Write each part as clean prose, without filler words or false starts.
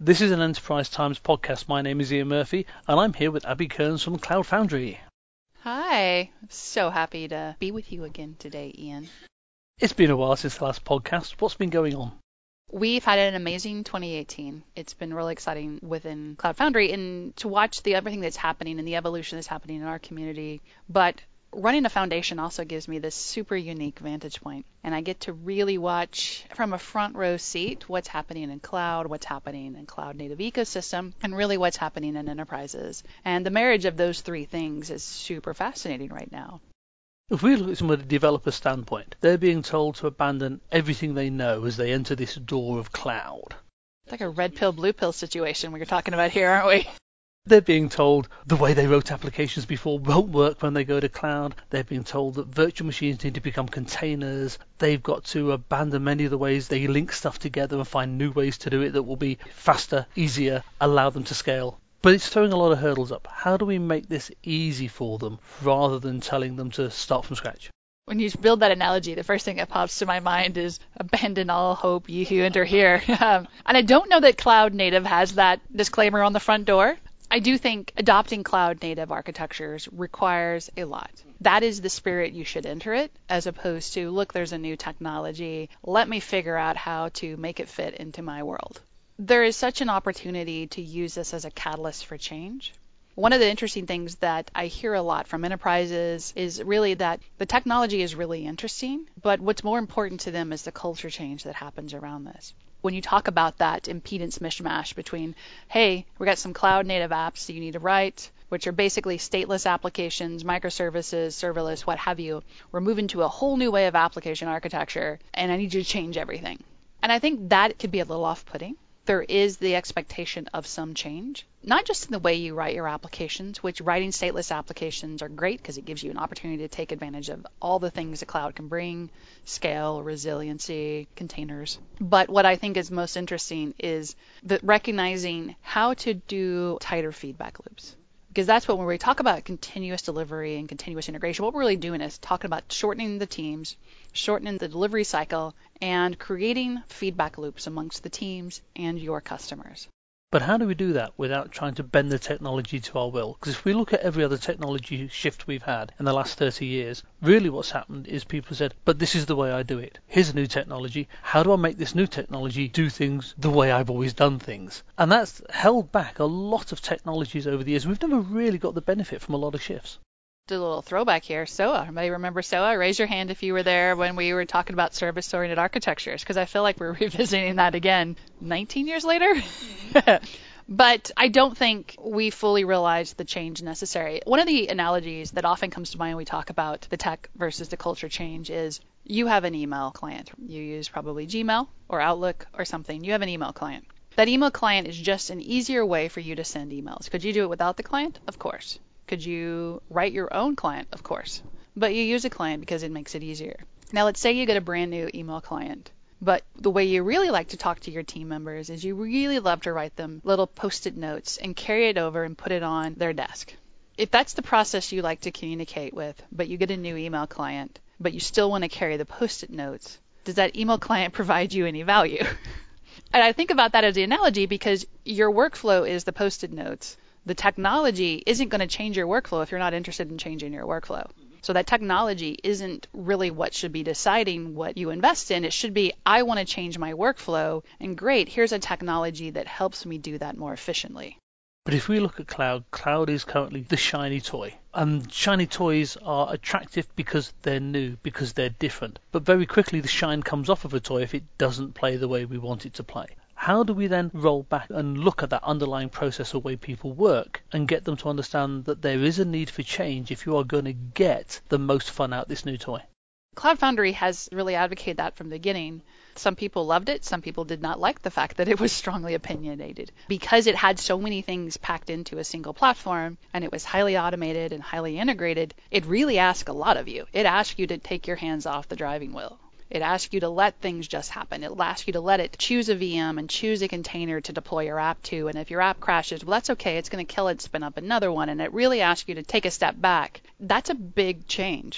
This is an Enterprise Times podcast. My name is Ian Murphy, and I'm here with Abby Kearns from Cloud Foundry. Hi, I'm so happy to be with you again today, Ian. It's been a while since the last podcast. What's been going on? We've had an amazing 2018. It's been really exciting within Cloud Foundry and to watch everything that's happening and the evolution that's happening in our community. But running a foundation also gives me this super unique vantage point, and I get to really watch from a front row seat what's happening in cloud, what's happening in cloud native ecosystem, and really what's happening in enterprises. And the marriage of those three things is super fascinating right now. If we look at it from a developer standpoint, they're being told to abandon everything they know as they enter this door of cloud. It's like a red pill, blue pill situation we're talking about here, aren't we? They're being told the way they wrote applications before won't work when they go to cloud. They're being told that virtual machines need to become containers. They've got to abandon many of the ways they link stuff together and find new ways to do it that will be faster, easier, allow them to scale. But it's throwing a lot of hurdles up. How do we make this easy for them rather than telling them to start from scratch? When you build that analogy, the first thing that pops to my mind is abandon all hope, ye who enter here. And I don't know that Cloud Native has that disclaimer on the front door. I do think adopting cloud native architectures requires a lot. That is the spirit you should enter it, as opposed to, look, there's a new technology, let me figure out how to make it fit into my world. There is such an opportunity to use this as a catalyst for change. One of the interesting things that I hear a lot from enterprises is really that the technology is really interesting, but what's more important to them is the culture change that happens around this. When you talk about that impedance mishmash between, hey, we got some cloud native apps that you need to write, which are basically stateless applications, microservices, serverless, what have you. We're moving to a whole new way of application architecture, and I need you to change everything. And I think that could be a little off-putting. There is the expectation of some change, not just in the way you write your applications, which writing stateless applications are great because it gives you an opportunity to take advantage of all the things the cloud can bring, scale, resiliency, containers. But what I think is most interesting is recognizing how to do tighter feedback loops. Because that's what when we talk about continuous delivery and continuous integration, what we're really doing is talking about shortening the teams, shortening the delivery cycle, and creating feedback loops amongst the teams and your customers. But how do we do that without trying to bend the technology to our will? Because if we look at every other technology shift we've had in the last 30 years, really what's happened is people said, but this is the way I do it. Here's a new technology. How do I make this new technology do things the way I've always done things? And that's held back a lot of technologies over the years. We've never really got the benefit from a lot of shifts. Do a little throwback here. SOA. Everybody remember SOA? Raise your hand if you were there when we were talking about service-oriented architectures, because I feel like we're revisiting that again 19 years later. But I don't think we fully realize the change necessary. One of the analogies that often comes to mind when we talk about the tech versus the culture change is you have an email client. You use probably Gmail or Outlook or something. You have an email client. That email client is just an easier way for you to send emails. Could you do it without the client? Of course. Could you write your own client? Of course. But you use a client because it makes it easier. Now, let's say you get a brand new email client, but the way you really like to talk to your team members is you really love to write them little post-it notes and carry it over and put it on their desk. If that's the process you like to communicate with, but you get a new email client, but you still want to carry the post-it notes, does that email client provide you any value? And I think about that as the analogy because your workflow is the post-it notes. The technology isn't going to change your workflow if you're not interested in changing your workflow. So that technology isn't really what should be deciding what you invest in. It should be, I want to change my workflow, and great, here's a technology that helps me do that more efficiently. But if we look at cloud is currently the shiny toy. And shiny toys are attractive because they're new, because they're different. But very quickly the shine comes off of a toy if it doesn't play the way we want it to play. How do we then roll back and look at that underlying process of way people work and get them to understand that there is a need for change if you are going to get the most fun out of this new toy? Cloud Foundry has really advocated that from the beginning. Some people loved it. Some people did not like the fact that it was strongly opinionated. Because it had so many things packed into a single platform and it was highly automated and highly integrated, it really asked a lot of you. It asked you to take your hands off the driving wheel. It asks you to let things just happen. It asks you to let it choose a VM and choose a container to deploy your app to. And if your app crashes, well, that's okay. It's going to kill it, spin up another one. And it really asks you to take a step back. That's a big change.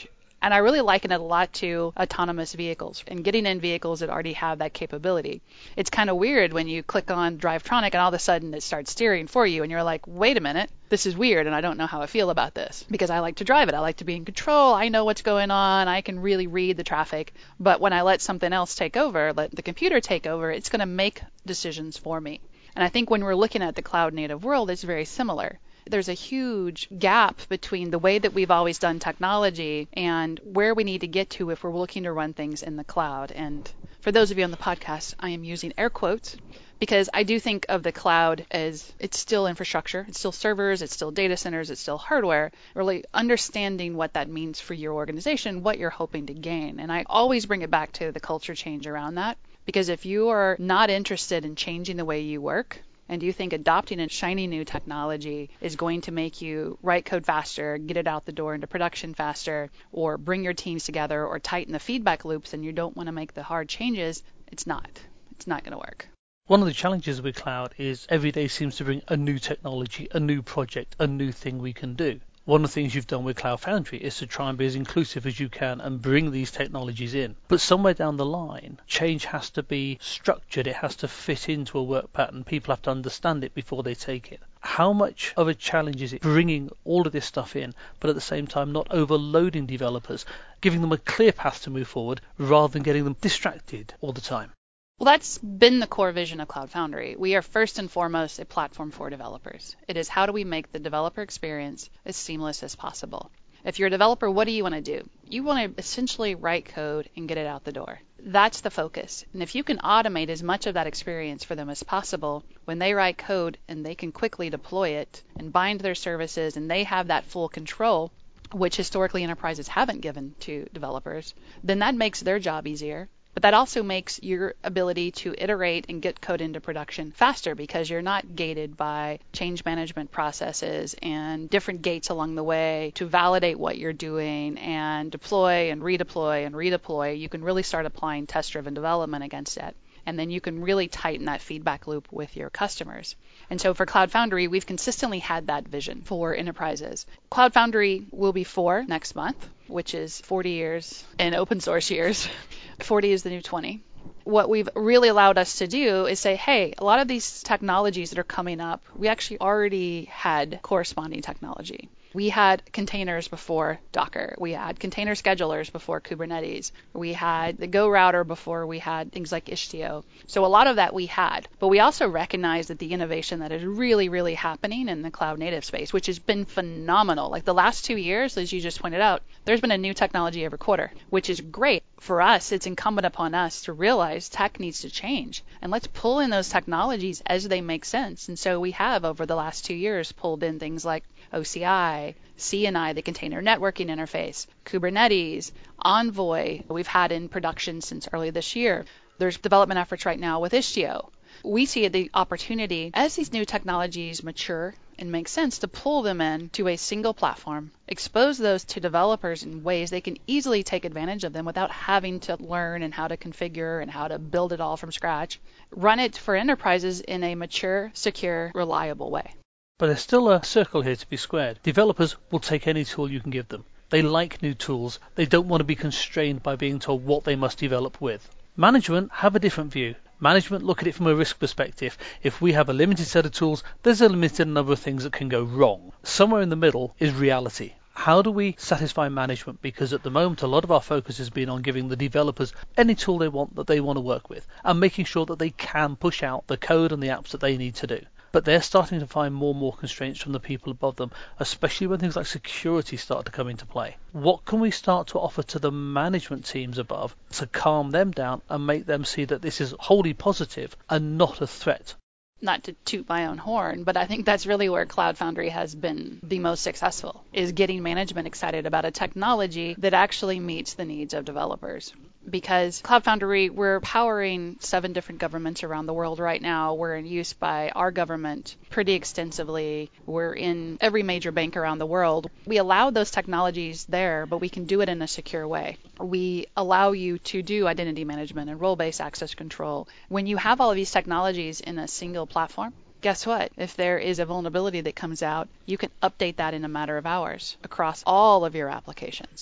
And I really liken it a lot to autonomous vehicles and getting in vehicles that already have that capability. It's kind of weird when you click on Drivetronic and all of a sudden it starts steering for you and you're like, wait a minute, this is weird and I don't know how I feel about this because I like to drive it. I like to be in control. I know what's going on. I can really read the traffic. But when I let something else take over, let the computer take over, it's going to make decisions for me. And I think when we're looking at the cloud native world, it's very similar. There's a huge gap between the way that we've always done technology and where we need to get to if we're looking to run things in the cloud. And for those of you on the podcast, I am using air quotes because I do think of the cloud as it's still infrastructure, it's still servers, it's still data centers, it's still hardware, really understanding what that means for your organization, what you're hoping to gain. And I always bring it back to the culture change around that, because if you are not interested in changing the way you work, and you think adopting a shiny new technology is going to make you write code faster, get it out the door into production faster, or bring your teams together, or tighten the feedback loops, and you don't want to make the hard changes, it's not. It's not going to work. One of the challenges with cloud is every day seems to bring a new technology, a new project, a new thing we can do. One of the things you've done with Cloud Foundry is to try and be as inclusive as you can and bring these technologies in. But somewhere down the line, change has to be structured. It has to fit into a work pattern. People have to understand it before they take it. How much of a challenge is it bringing all of this stuff in, but at the same time not overloading developers, giving them a clear path to move forward rather than getting them distracted all the time? Well, that's been the core vision of Cloud Foundry. We are first and foremost a platform for developers. It is how do we make the developer experience as seamless as possible. If you're a developer, what do you want to do? You want to essentially write code and get it out the door. That's the focus. And if you can automate as much of that experience for them as possible, when they write code and they can quickly deploy it and bind their services and they have that full control, which historically enterprises haven't given to developers, then that makes their job easier. But that also makes your ability to iterate and get code into production faster because you're not gated by change management processes and different gates along the way to validate what you're doing and deploy and redeploy and redeploy. You can really start applying test-driven development against it. And then you can really tighten that feedback loop with your customers. And so for Cloud Foundry, we've consistently had that vision for enterprises. Cloud Foundry will be 4 next month, which is 40 years in open source years. 40 is the new 20. What we've really allowed us to do is say, hey, a lot of these technologies that are coming up, we actually already had corresponding technology. We had containers before Docker. We had container schedulers before Kubernetes. We had the Go router before we had things like Istio. So a lot of that we had. But we also recognize that the innovation that is really, really happening in the cloud native space, which has been phenomenal. Like the last 2 years, as you just pointed out, there's been a new technology every quarter, which is great. For us, it's incumbent upon us to realize tech needs to change. And let's pull in those technologies as they make sense. And so we have, over the last 2 years, pulled in things like OCI, CNI, the container networking interface, Kubernetes, Envoy, we've had in production since early this year. There's development efforts right now with Istio. We see the opportunity as these new technologies mature and make sense to pull them in to a single platform, expose those to developers in ways they can easily take advantage of them without having to learn and how to configure and how to build it all from scratch, run it for enterprises in a mature, secure, reliable way. But there's still a circle here to be squared. Developers will take any tool you can give them. They like new tools. They don't want to be constrained by being told what they must develop with. Management have a different view. Management look at it from a risk perspective. If we have a limited set of tools, there's a limited number of things that can go wrong. Somewhere in the middle is reality. How do we satisfy management? Because at the moment, a lot of our focus has been on giving the developers any tool they want that they want to work with and making sure that they can push out the code and the apps that they need to do. But they're starting to find more and more constraints from the people above them, especially when things like security start to come into play. What can we start to offer to the management teams above to calm them down and make them see that this is wholly positive and not a threat? Not to toot my own horn, but I think that's really where Cloud Foundry has been the most successful, is getting management excited about a technology that actually meets the needs of developers. Because Cloud Foundry, we're powering 7 different governments around the world right now. We're in use by our government pretty extensively. We're in every major bank around the world. We allow those technologies there, but we can do it in a secure way. We allow you to do identity management and role-based access control. When you have all of these technologies in a single platform, guess what? If there is a vulnerability that comes out, you can update that in a matter of hours across all of your applications.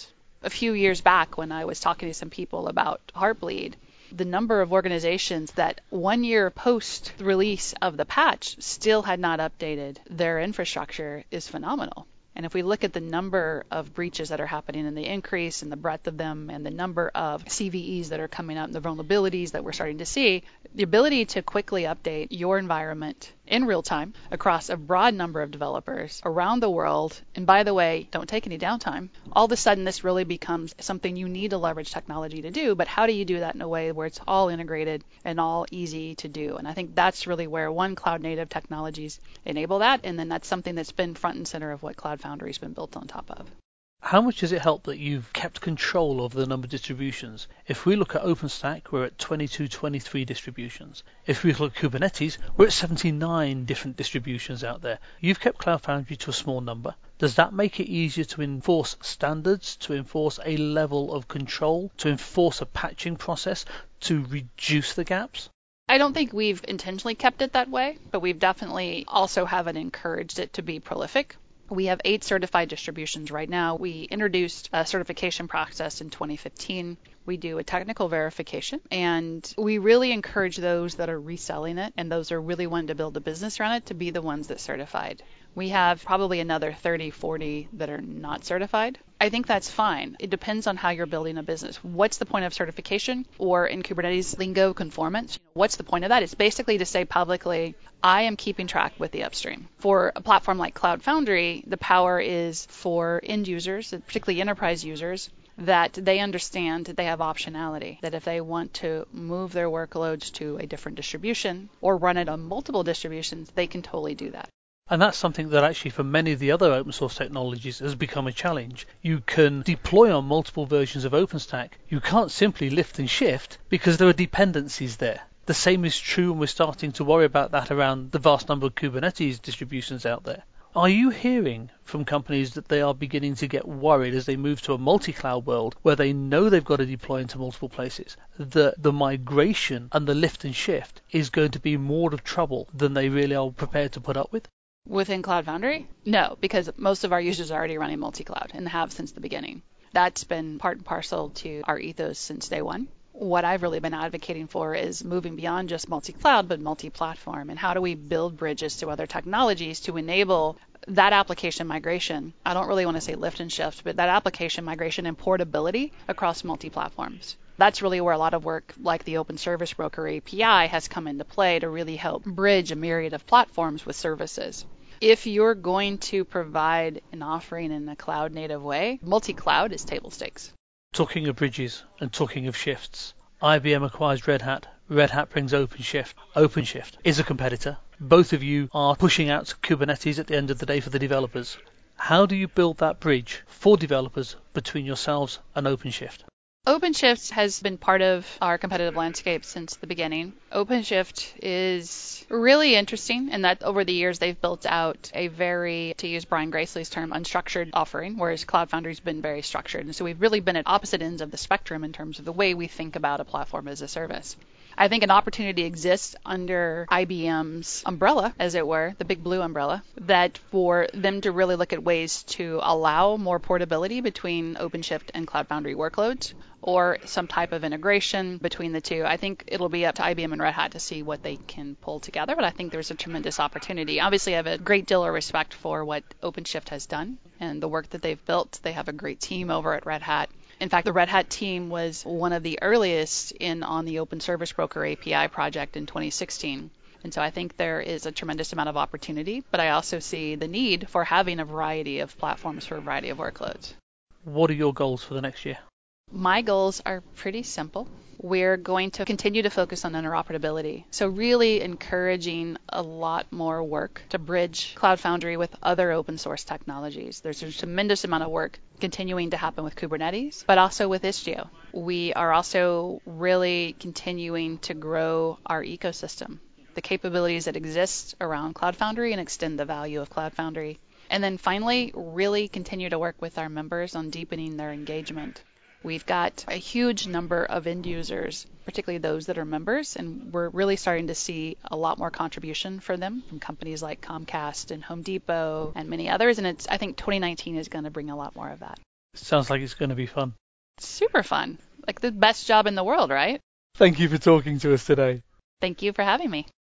A few years back when I was talking to some people about Heartbleed, the number of organizations that 1 year post release of the patch still had not updated their infrastructure is phenomenal. And if we look at the number of breaches that are happening and the increase and the breadth of them and the number of CVEs that are coming out and the vulnerabilities that we're starting to see, the ability to quickly update your environment in real time across a broad number of developers around the world, and by the way, don't take any downtime, all of a sudden this really becomes something you need to leverage technology to do, but how do you do that in a way where it's all integrated and all easy to do? And I think that's really where cloud native technologies enable that, and then that's something that's been front and center of what Cloud Foundry's been built on top of. How much does it help that you've kept control over the number of distributions? If we look at OpenStack, we're at 22, 23 distributions. If we look at Kubernetes, we're at 79 different distributions out there. You've kept Cloud Foundry to a small number. Does that make it easier to enforce standards, to enforce a level of control, to enforce a patching process, to reduce the gaps? I don't think we've intentionally kept it that way, but we've definitely also haven't encouraged it to be prolific. We have 8 certified distributions right now. We introduced a certification process in 2015. We do a technical verification, and we really encourage those that are reselling it and those that are really wanting to build a business around it to be the ones that certified. We have probably another 30, 40 that are not certified. I think that's fine. It depends on how you're building a business. What's the point of certification? Or in Kubernetes lingo, conformance? What's the point of that? It's basically to say publicly, I am keeping track with the upstream. For a platform like Cloud Foundry, the power is for end users, particularly enterprise users, that they understand that they have optionality, that if they want to move their workloads to a different distribution or run it on multiple distributions, they can totally do that. And that's something that actually for many of the other open source technologies has become a challenge. You can deploy on multiple versions of OpenStack. You can't simply lift and shift because there are dependencies there. The same is true, and we're starting to worry about that around the vast number of Kubernetes distributions out there. Are you hearing from companies that they are beginning to get worried as they move to a multi-cloud world where they know they've got to deploy into multiple places, that the migration and the lift and shift is going to be more of trouble than they really are prepared to put up with? Within Cloud Foundry? No, because most of our users are already running multi-cloud and have since the beginning. That's been part and parcel to our ethos since day one. What I've really been advocating for is moving beyond just multi-cloud, but multi-platform. And how do we build bridges to other technologies to enable that application migration? I don't really want to say lift and shift, but that application migration and portability across multi-platforms. That's really where a lot of work like the Open Service Broker API has come into play to really help bridge a myriad of platforms with services. If you're going to provide an offering in a cloud native way, multi-cloud is table stakes. Talking of bridges and talking of shifts, IBM acquires Red Hat. Red Hat brings OpenShift. OpenShift is a competitor. Both of you are pushing out Kubernetes at the end of the day for the developers. How do you build that bridge for developers between yourselves and OpenShift? OpenShift has been part of our competitive landscape since the beginning. OpenShift is really interesting in that over the years they've built out a very, to use Brian Gracely's term, unstructured offering, whereas Cloud Foundry's been very structured. And so we've really been at opposite ends of the spectrum in terms of the way we think about a platform as a service. I think an opportunity exists under IBM's umbrella, as it were, the big blue umbrella, that for them to really look at ways to allow more portability between OpenShift and Cloud Foundry workloads, or some type of integration between the two. I think it'll be up to IBM and Red Hat to see what they can pull together, but I think there's a tremendous opportunity. Obviously, I have a great deal of respect for what OpenShift has done and the work that they've built. They have a great team over at Red Hat. In fact, the Red Hat team was one of the earliest in on the Open Service Broker API project in 2016. And so I think there is a tremendous amount of opportunity, but I also see the need for having a variety of platforms for a variety of workloads. What are your goals for the next year? My goals are pretty simple. We're going to continue to focus on interoperability. So really encouraging a lot more work to bridge Cloud Foundry with other open source technologies. There's a tremendous amount of work continuing to happen with Kubernetes, but also with Istio. We are also really continuing to grow our ecosystem, the capabilities that exist around Cloud Foundry and extend the value of Cloud Foundry. And then finally, really continue to work with our members on deepening their engagement. We've got a huge number of end users, particularly those that are members, and we're really starting to see a lot more contribution for them from companies like Comcast and Home Depot and many others. And I think 2019 is going to bring a lot more of that. Sounds like it's going to be fun. Super fun. Like the best job in the world, right? Thank you for talking to us today. Thank you for having me.